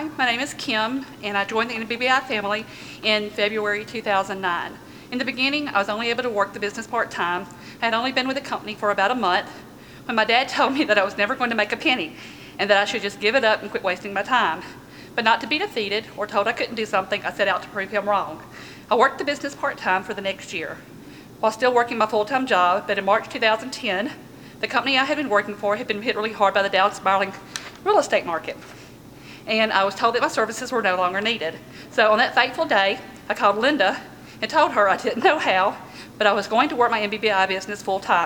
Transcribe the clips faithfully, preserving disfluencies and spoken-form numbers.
Hi, my name is Kim, and I joined the N B B I family in February two thousand nine. In the beginning, I was only able to work the business part-time. I had only been with the company for about a month when my dad told me that I was never going to make a penny and that I should just give it up and quit wasting my time. But not to be defeated or told I couldn't do something, I set out to prove him wrong. I worked the business part-time for the next year while still working my full-time job, but in March two thousand ten, the company I had been working for had been hit really hard by the down spiraling real estate market. And I was told that my services were no longer needed. So on that fateful day, I called Linda and told her I didn't know how, but I was going to work my N B B I business full time.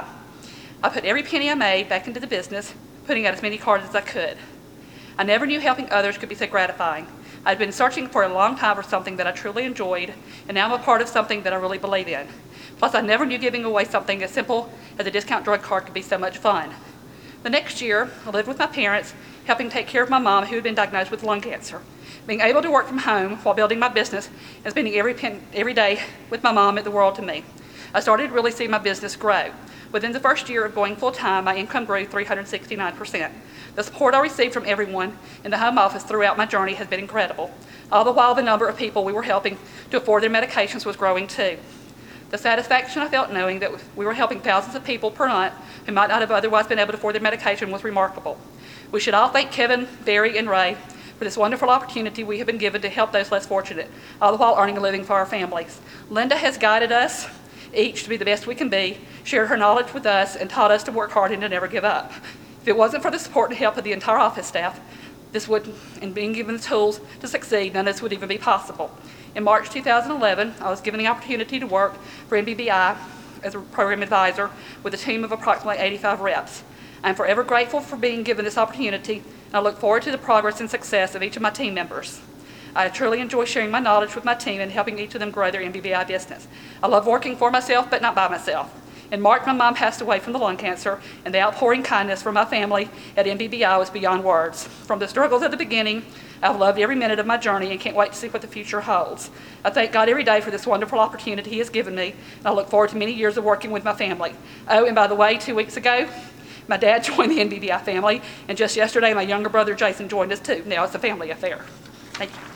I put every penny I made back into the business, putting out as many cards as I could. I never knew helping others could be so gratifying. I'd been searching for a long time for something that I truly enjoyed, and now I'm a part of something that I really believe in. Plus, I never knew giving away something as simple as a discount drug card could be so much fun. The next year, I lived with my parents, helping take care of my mom who had been diagnosed with lung cancer. Being able to work from home while building my business and spending every, pen, every day with my mom meant the world to me. I started to really see my business grow. Within the first year of going full-time, my income grew three hundred sixty-nine percent. The support I received from everyone in the home office throughout my journey has been incredible. All the while, the number of people we were helping to afford their medications was growing too. The satisfaction I felt knowing that we were helping thousands of people per month who might not have otherwise been able to afford their medication was remarkable. We should all thank Kevin, Barry, and Ray for this wonderful opportunity we have been given to help those less fortunate, all the while earning a living for our families. Linda has guided us each to be the best we can be, shared her knowledge with us, and taught us to work hard and to never give up. If it wasn't for the support and help of the entire office staff, this would, and being given the tools to succeed, none of this would even be possible. In March two thousand eleven, I was given the opportunity to work for N B B I as a program advisor with a team of approximately eighty-five reps. I'm forever grateful for being given this opportunity, and I look forward to the progress and success of each of my team members. I truly enjoy sharing my knowledge with my team and helping each of them grow their N B B I business. I love working for myself, but not by myself. In March, my mom passed away from the lung cancer, and the outpouring kindness from my family at N B B I was beyond words. From the struggles at the beginning, I've loved every minute of my journey and can't wait to see what the future holds. I thank God every day for this wonderful opportunity He has given me, and I look forward to many years of working with my family. Oh, and by the way, two weeks ago, my dad joined the N B B I family, and just yesterday, my younger brother Jason joined us too. Now it's a family affair. Thank you.